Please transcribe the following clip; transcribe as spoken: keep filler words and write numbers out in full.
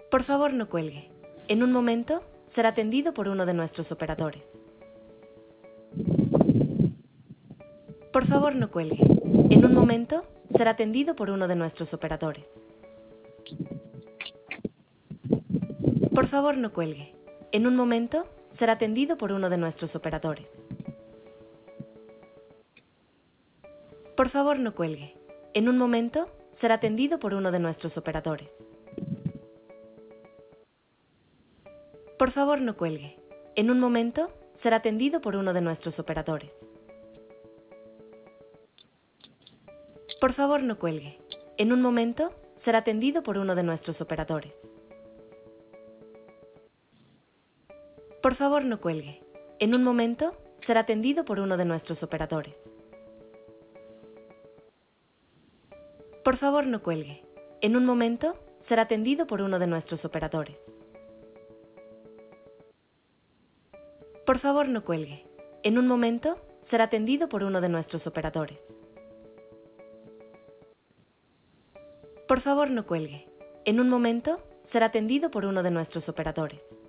Por favor, no cuelgue. En un momento, será atendido por uno de nuestros operadores. Por favor, no cuelgue. En un momento, será atendido por uno de nuestros operadores. Por favor, no cuelgue. En un momento, será atendido por uno de nuestros operadores. Por favor, no cuelgue. En un momento, será atendido por uno de nuestros operadores. Por favor, no cuelgue. En un momento, será atendido por uno de nuestros operadores. Por favor, no cuelgue. En un momento, será atendido por uno de nuestros operadores. Por favor, no cuelgue. En un momento, será atendido por uno de nuestros operadores. Por favor, no cuelgue. En un momento, será atendido por uno de nuestros operadores. Por favor, no cuelgue. En un momento, será atendido por uno de nuestros operadores. Por favor, no cuelgue. En un momento, será atendido por uno de nuestros operadores.